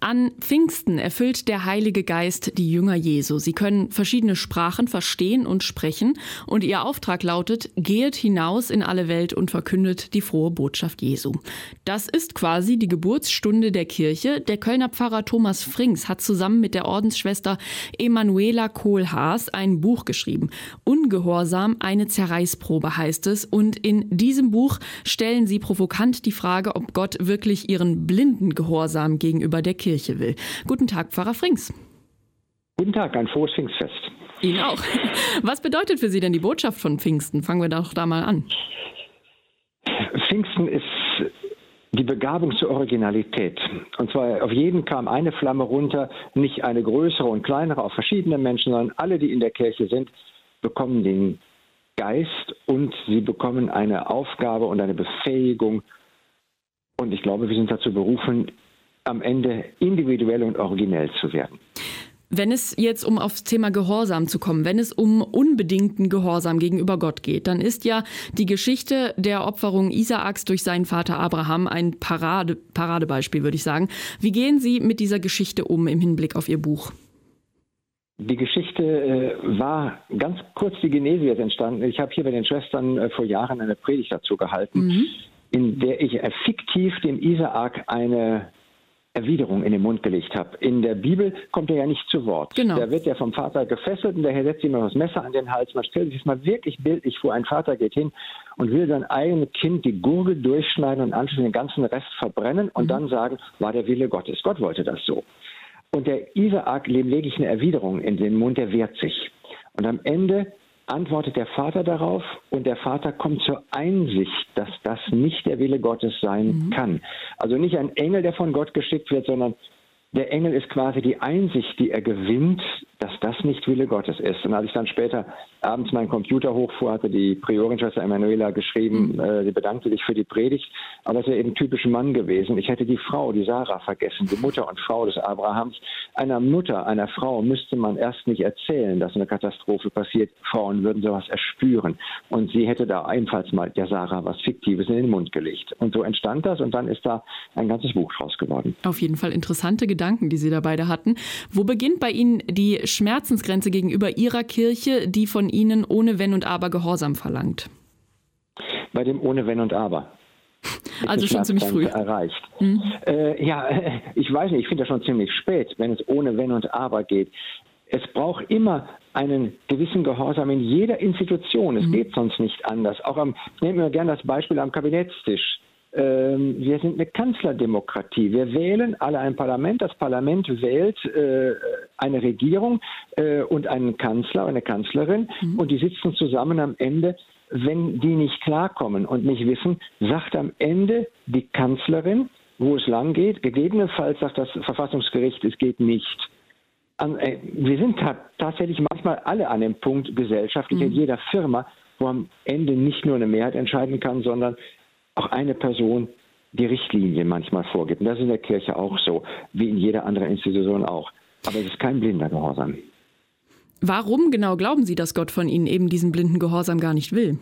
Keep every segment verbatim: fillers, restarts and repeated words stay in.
An Pfingsten erfüllt der Heilige Geist die Jünger Jesu. Sie können verschiedene Sprachen verstehen und sprechen und ihr Auftrag lautet: Geht hinaus in alle Welt und verkündet die frohe Botschaft Jesu. Das ist quasi die Geburtsstunde der Kirche. Der Kölner Pfarrer Thomas Frings hat zusammen mit der Ordensschwester Emanuela Kohlhaas ein Buch geschrieben. Ungehorsam, eine Zerreißprobe heißt es. Und in diesem Buch stellen sie provokant die Frage, ob Gott wirklich ihren blinden Gehorsam gegenüber der Kirche will. Guten Tag, Pfarrer Frings. Guten Tag, ein frohes Pfingstfest. Ihnen auch. Was bedeutet für Sie denn die Botschaft von Pfingsten? Fangen wir doch da mal an. Pfingsten ist die Begabung zur Originalität. Und zwar auf jeden kam eine Flamme runter, nicht eine größere und kleinere, auf verschiedene Menschen, sondern alle, die in der Kirche sind, bekommen den Geist und sie bekommen eine Aufgabe und eine Befähigung. Und ich glaube, wir sind dazu berufen, am Ende individuell und originell zu werden. Wenn es jetzt, um aufs Thema Gehorsam zu kommen, wenn es um unbedingten Gehorsam gegenüber Gott geht, dann ist ja die Geschichte der Opferung Isaaks durch seinen Vater Abraham ein Parade, Paradebeispiel, würde ich sagen. Wie gehen Sie mit dieser Geschichte um im Hinblick auf Ihr Buch? Die Geschichte äh, war ganz kurz, die Genese jetzt entstanden. Ich habe hier bei den Schwestern äh, vor Jahren eine Predigt dazu gehalten, mhm. in der ich äh, fiktiv dem Isaak eine Erwiderung in den Mund gelegt habe. In der Bibel kommt er ja nicht zu Wort. Genau. Da wird er vom Vater gefesselt und daher setzt ihm das Messer an den Hals. Man stellt sich das mal wirklich bildlich vor. Ein Vater geht hin und will sein eigenes Kind die Gurgel durchschneiden und anschließend den ganzen Rest verbrennen und mhm. dann sagen, war der Wille Gottes. Gott wollte das so. Und der Isaak, dem lege ich eine Erwiderung in den Mund, der wehrt sich. Und am Ende antwortet der Vater darauf und der Vater kommt zur Einsicht, dass das nicht der Wille Gottes sein mhm. kann. Also nicht ein Engel, der von Gott geschickt wird, sondern der Engel ist quasi die Einsicht, die er gewinnt, dass das nicht Wille Gottes ist. Und als ich dann später abends meinen Computer hochfuhr, hatte die Priorinschwester Emanuela geschrieben, mhm. äh, sie bedankte sich für die Predigt, aber es wäre eben typisch Mann gewesen. Ich hätte die Frau, die Sarah, vergessen, die Mutter und Frau des Abrahams. Einer Mutter, einer Frau müsste man erst nicht erzählen, dass eine Katastrophe passiert. Frauen würden sowas erspüren. Und sie hätte da ebenfalls mal der Sarah was Fiktives in den Mund gelegt. Und so entstand das und dann ist da ein ganzes Buch draus geworden. Auf jeden Fall interessante Gedanken, die Sie da beide hatten. Wo beginnt bei Ihnen die Schmerzensgrenze gegenüber Ihrer Kirche, die von Ihnen ohne Wenn und Aber Gehorsam verlangt? Bei dem ohne Wenn und Aber. Also schon ziemlich früh. Erreicht. Mhm. Äh, ja, ich weiß nicht, ich finde das schon ziemlich spät, wenn es ohne Wenn und Aber geht. Es braucht immer einen gewissen Gehorsam in jeder Institution. Es mhm. geht sonst nicht anders. Auch am, nehmen wir gerne das Beispiel am Kabinettstisch. Wir sind eine Kanzlerdemokratie. Wir wählen alle ein Parlament. Das Parlament wählt äh, eine Regierung äh, und einen Kanzler, eine Kanzlerin. Mhm. Und die sitzen zusammen am Ende. Wenn die nicht klarkommen und nicht wissen, sagt am Ende die Kanzlerin, wo es lang geht. Gegebenenfalls sagt das Verfassungsgericht, es geht nicht. An, äh, wir sind ta- tatsächlich manchmal alle an dem Punkt gesellschaftlich mhm. in jeder Firma, wo am Ende nicht nur eine Mehrheit entscheiden kann, sondern auch eine Person die Richtlinie manchmal vorgibt. Und das ist in der Kirche auch so, wie in jeder anderen Institution auch. Aber es ist kein blinder Gehorsam. Warum genau glauben Sie, dass Gott von Ihnen eben diesen blinden Gehorsam gar nicht will?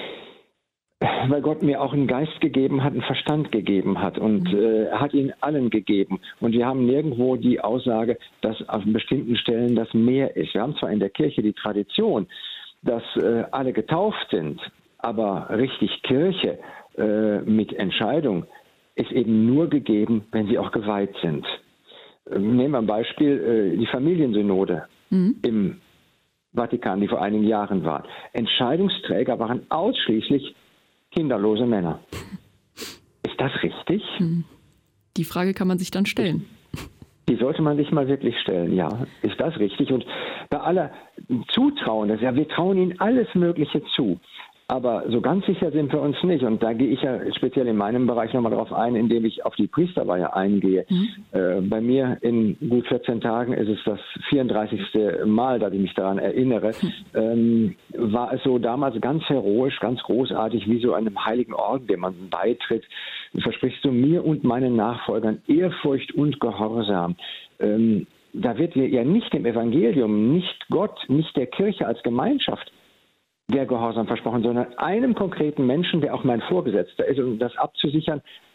Weil Gott mir auch einen Geist gegeben hat, einen Verstand gegeben hat und äh, hat ihn allen gegeben. Und wir haben nirgendwo die Aussage, dass auf bestimmten Stellen das mehr ist. Wir haben zwar in der Kirche die Tradition, dass äh, alle getauft sind, aber richtig Kirche mit Entscheidung ist eben nur gegeben, wenn sie auch geweiht sind. Nehmen wir ein Beispiel, die Familiensynode mhm. im Vatikan, die vor einigen Jahren war. Entscheidungsträger waren ausschließlich kinderlose Männer. Ist das richtig? Die Frage kann man sich dann stellen. Die sollte man sich mal wirklich stellen, ja. Ist das richtig? Und bei aller Zutrauen, das ja, wir trauen ihnen alles Mögliche zu. Aber so ganz sicher sind wir uns nicht. Und da gehe ich ja speziell in meinem Bereich nochmal darauf ein, indem ich auf die Priesterweihe eingehe. Mhm. Äh, bei mir in gut vierzehn Tagen ist es das vierunddreißigste Mal, dass ich mich daran erinnere, mhm. ähm, war es so damals ganz heroisch, ganz großartig, wie so einem heiligen Orden, dem man beitritt. Versprichst du mir und meinen Nachfolgern Ehrfurcht und Gehorsam. Ähm, da wird ja nicht dem Evangelium, nicht Gott, nicht der Kirche als Gemeinschaft der Gehorsam versprochen, sondern einem konkreten Menschen, der auch mein Vorgesetzter ist. Und um das abzusichern,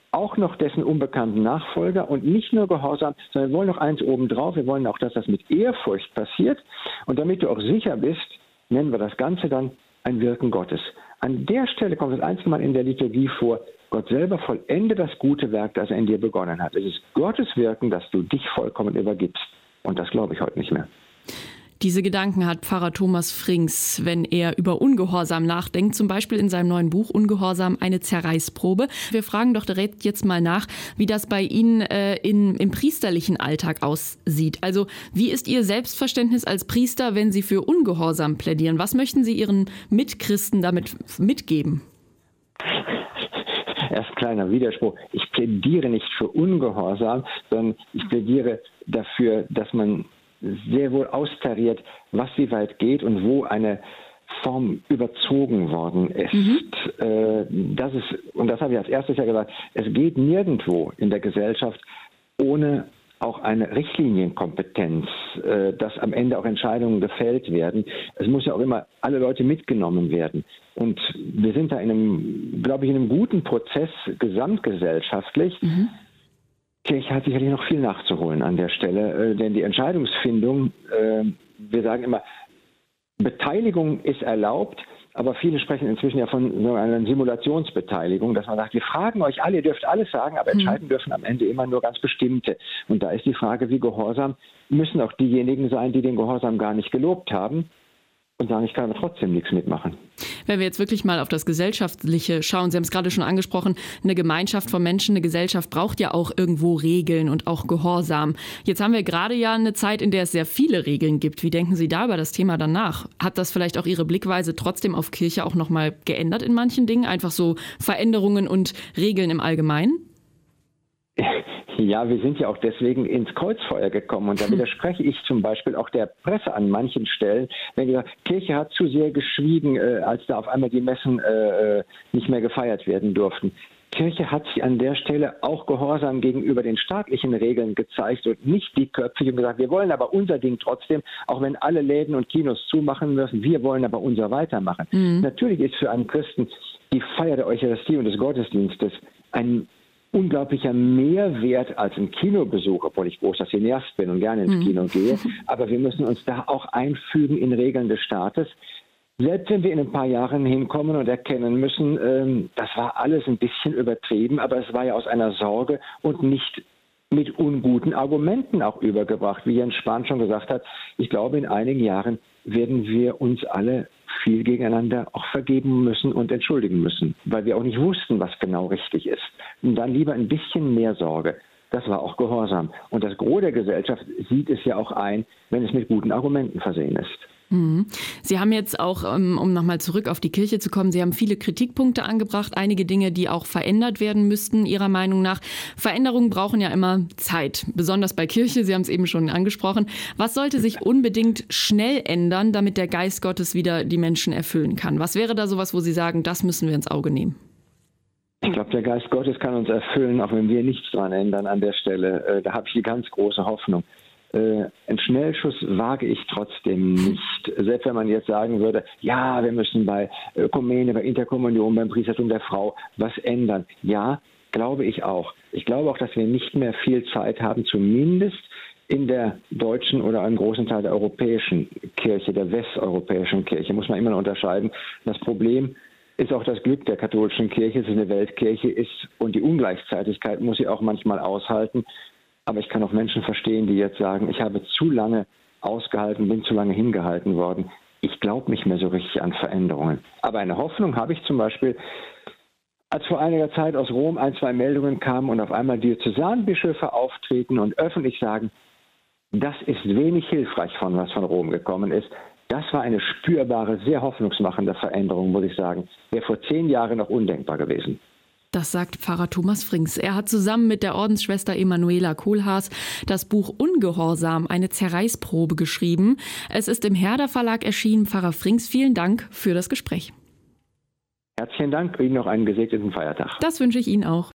auch noch dessen unbekannten Nachfolger und nicht nur Gehorsam, sondern wir wollen noch eins obendrauf. Wir wollen auch, dass das mit Ehrfurcht passiert. Und damit du auch sicher bist, nennen wir das Ganze dann ein Wirken Gottes. An der Stelle kommt das einzige Mal in der Liturgie vor, Gott selber vollende das gute Werk, das er in dir begonnen hat. Es ist Gottes Wirken, dass du dich vollkommen übergibst. Und das glaube ich heute nicht mehr. Diese Gedanken hat Pfarrer Thomas Frings, wenn er über Ungehorsam nachdenkt, zum Beispiel in seinem neuen Buch Ungehorsam, eine Zerreißprobe. Wir fragen doch direkt jetzt mal nach, wie das bei Ihnen äh, in, im priesterlichen Alltag aussieht. Also wie ist Ihr Selbstverständnis als Priester, wenn Sie für Ungehorsam plädieren? Was möchten Sie Ihren Mitchristen damit mitgeben? Erst kleiner Widerspruch. Ich plädiere nicht für Ungehorsam, sondern ich plädiere dafür, dass man sehr wohl austariert, was wie weit geht und wo eine Form überzogen worden ist. Mhm. Äh, das ist, und das habe ich als erstes ja gesagt, es geht nirgendwo in der Gesellschaft ohne auch eine Richtlinienkompetenz, äh, dass am Ende auch Entscheidungen gefällt werden. Es muss ja auch immer alle Leute mitgenommen werden. Und wir sind da in einem, glaube ich, in einem guten Prozess gesamtgesellschaftlich. Mhm. Kirche hat sicherlich noch viel nachzuholen an der Stelle, äh, denn die Entscheidungsfindung, äh, wir sagen immer, Beteiligung ist erlaubt, aber viele sprechen inzwischen ja von so einer Simulationsbeteiligung, dass man sagt, wir fragen euch alle, ihr dürft alles sagen, aber entscheiden mhm. dürfen am Ende immer nur ganz bestimmte. Und da ist die Frage, wie gehorsam müssen auch diejenigen sein, die den Gehorsam gar nicht gelobt haben und sagen, ich kann aber trotzdem nichts mitmachen. Wenn wir jetzt wirklich mal auf das Gesellschaftliche schauen, Sie haben es gerade schon angesprochen, eine Gemeinschaft von Menschen, eine Gesellschaft braucht ja auch irgendwo Regeln und auch Gehorsam. Jetzt haben wir gerade ja eine Zeit, in der es sehr viele Regeln gibt. Wie denken Sie da über das Thema dann nach? Hat das vielleicht auch Ihre Blickweise trotzdem auf Kirche auch nochmal geändert in manchen Dingen? Einfach so Veränderungen und Regeln im Allgemeinen? Ja, wir sind ja auch deswegen ins Kreuzfeuer gekommen und da widerspreche ich zum Beispiel auch der Presse an manchen Stellen, wenn gesagt, Kirche hat zu sehr geschwiegen, äh, als da auf einmal die Messen äh, nicht mehr gefeiert werden durften. Kirche hat sich an der Stelle auch gehorsam gegenüber den staatlichen Regeln gezeigt und nicht dickköpfig und gesagt, wir wollen aber unser Ding trotzdem, auch wenn alle Läden und Kinos zumachen müssen, wir wollen aber unser weitermachen. Mhm. Natürlich ist für einen Christen die Feier der Eucharistie und des Gottesdienstes ein unglaublicher Mehrwert als ein Kinobesuch, obwohl ich großer Cineast bin und gerne ins mhm. Kino gehe. Aber wir müssen uns da auch einfügen in Regeln des Staates. Selbst wenn wir in ein paar Jahren hinkommen und erkennen müssen, ähm, das war alles ein bisschen übertrieben, aber es war ja aus einer Sorge und nicht mit unguten Argumenten auch übergebracht. Wie Jens Spahn schon gesagt hat, ich glaube, in einigen Jahren werden wir uns alle viel gegeneinander auch vergeben müssen und entschuldigen müssen, weil wir auch nicht wussten, was genau richtig ist. Und dann lieber ein bisschen mehr Sorge. Das war auch Gehorsam. Und das Gros der Gesellschaft sieht es ja auch ein, wenn es mit guten Argumenten versehen ist. Sie haben jetzt auch, um nochmal zurück auf die Kirche zu kommen, Sie haben viele Kritikpunkte angebracht, einige Dinge, die auch verändert werden müssten, Ihrer Meinung nach. Veränderungen brauchen ja immer Zeit, besonders bei Kirche, Sie haben es eben schon angesprochen. Was sollte sich unbedingt schnell ändern, damit der Geist Gottes wieder die Menschen erfüllen kann? Was wäre da sowas, wo Sie sagen, das müssen wir ins Auge nehmen? Ich glaube, der Geist Gottes kann uns erfüllen, auch wenn wir nichts daran ändern an der Stelle. Da habe ich die ganz große Hoffnung. Äh, einen Schnellschuss wage ich trotzdem nicht. Selbst wenn man jetzt sagen würde, ja, wir müssen bei Ökumene, bei Interkommunion, beim Priestertum der Frau was ändern. Ja, glaube ich auch. Ich glaube auch, dass wir nicht mehr viel Zeit haben, zumindest in der deutschen oder einem großen Teil der europäischen Kirche, der westeuropäischen Kirche, muss man immer noch unterscheiden. Das Problem ist auch das Glück der katholischen Kirche, dass es eine Weltkirche ist und die Ungleichzeitigkeit muss sie auch manchmal aushalten. Aber ich kann auch Menschen verstehen, die jetzt sagen, ich habe zu lange ausgehalten, bin zu lange hingehalten worden. Ich glaube nicht mehr so richtig an Veränderungen. Aber eine Hoffnung habe ich zum Beispiel, als vor einiger Zeit aus Rom ein, zwei Meldungen kamen und auf einmal Diözesanbischöfe auftreten und öffentlich sagen, das ist wenig hilfreich von was von Rom gekommen ist. Das war eine spürbare, sehr hoffnungsmachende Veränderung, muss ich sagen. Wäre vor zehn Jahren noch undenkbar gewesen. Das sagt Pfarrer Thomas Frings. Er hat zusammen mit der Ordensschwester Emanuela Kohlhaas das Buch Ungehorsam, eine Zerreißprobe geschrieben. Es ist im Herder Verlag erschienen. Pfarrer Frings, vielen Dank für das Gespräch. Herzlichen Dank. Ihnen noch einen gesegneten Feiertag. Das wünsche ich Ihnen auch.